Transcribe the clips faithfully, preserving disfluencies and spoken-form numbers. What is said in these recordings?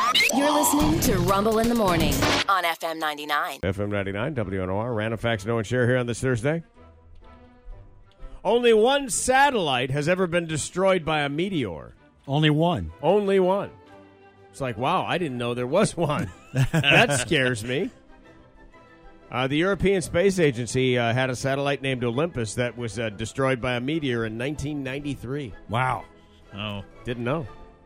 You're listening to Rumble in the Morning on F M ninety-nine. F M ninety-nine, W N O R. Random facts no one share here on this Thursday. Only one satellite has ever been destroyed by a meteor. Only one. Only one. It's like, wow, I didn't know there was one. That scares me. Uh, the European Space Agency uh, had a satellite named Olympus that was uh, destroyed by a meteor in nineteen ninety-three. Wow. Oh. Didn't know.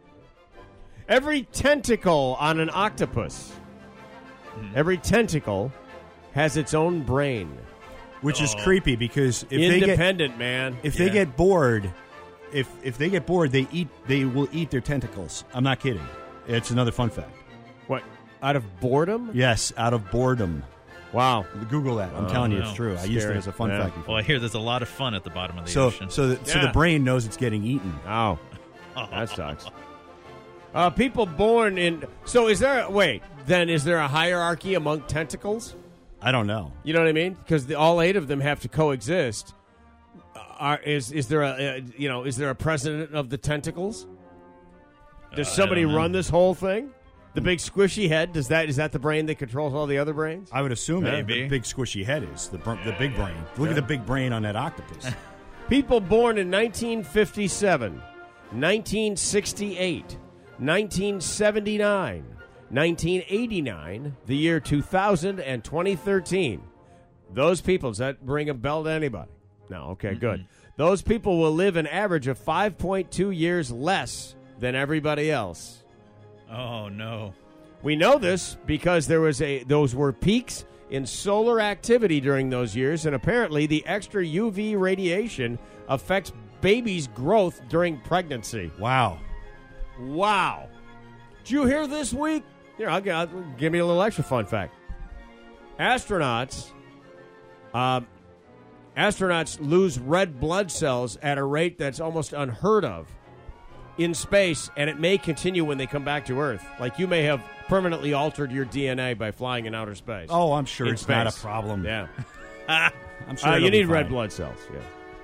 Every tentacle on an octopus, mm-hmm. every tentacle has its own brain. Which oh. is creepy because if Independent, they get, man. If yeah. they get bored, if if they get bored, they eat. They will eat their tentacles. I'm not kidding. It's another fun fact. What? Out of boredom? Yes, out of boredom. Wow. Google that. I'm oh, telling you, no. it's true. Scary. I used it as a fun yeah. fact before. Well, I hear there's a lot of fun at the bottom of the so, ocean. So, the, yeah. so the brain knows it's getting eaten. Oh, that sucks. Uh, people born in... So is there... A, wait, then is there a hierarchy among tentacles? I don't know. You know what I mean? Because all eight of them have to coexist. Uh, are, is is there a, a you know is there a president of the tentacles? Does Uh, somebody run this whole thing? The big squishy head, does that is that the brain that controls all the other brains? I would assume that Maybe. the big squishy head is the br- the big brain. Look Yeah. at the big brain on that octopus. People born in nineteen fifty-seven, nineteen sixty-eight, nineteen seventy-nine, nineteen eighty-nine, the year two thousand, and twenty thirteen. Those people, does that ring a bell to anybody? No, okay, mm-hmm. good. Those people will live an average of five point two years less than everybody else. Oh, no. We know this because there was a those were peaks in solar activity during those years, and apparently the extra U V radiation affects babies' growth during pregnancy. Wow. Wow. Did you hear this week? Here, I'll, I'll give me a little extra fun fact. Astronauts, um, astronauts lose red blood cells at a rate that's almost unheard of in space, and it may continue when they come back to Earth. Like you may have permanently altered your D N A by flying in outer space. Oh, I'm sure in it's space. not a problem. Yeah. I'm sure uh, it'll you be need red fine. blood cells, yeah.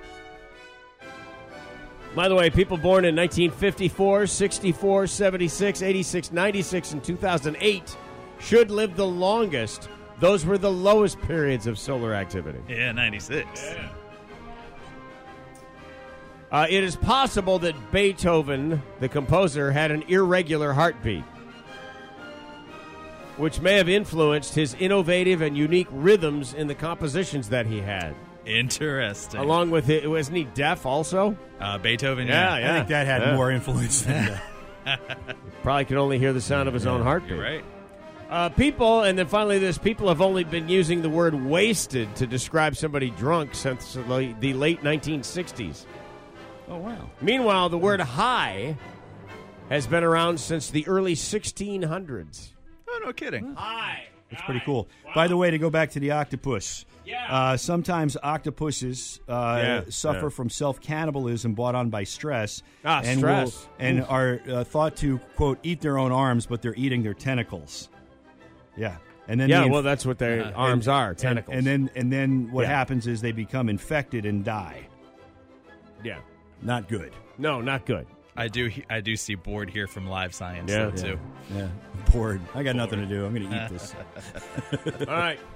By the way, people born in nineteen fifty-four, sixty-four, seventy-six, eighty-six, ninety-six, and two thousand eight should live the longest. Those were the lowest periods of solar activity. Yeah, ninety-six. Yeah. Uh, it is possible that Beethoven, the composer, had an irregular heartbeat, which may have influenced his innovative and unique rhythms in the compositions that he had. Interesting. Along with it, wasn't he deaf also? Uh, Beethoven, Yeah, yeah. I think that had Yeah. more influence than that. Probably could only hear the sound of his own heartbeat. You're right. Uh, people, and then finally this, people have only been using the word wasted to describe somebody drunk since the the late nineteen sixties. Oh, wow. Meanwhile, the word high has been around since the early sixteen hundreds. Oh, no kidding. High. It's pretty cool. Wow. By the way, to go back to the octopus, yeah. uh, sometimes octopuses uh, Yeah, suffer yeah. from self-cannibalism brought on by stress. Ah, and stress. Will, and are uh, thought to, quote, eat their own arms, but they're eating their tentacles. Yeah. And then Yeah, the inf- well, that's what their Uh, arms and- are, tentacles. And, and then and then what Yeah. happens is they become infected and die. yeah. Not good. No, not good. I do he- I do see board here from Live Science, Yeah. though, too. Yeah. Bored. I got nothing to do. I'm going to eat this. All right.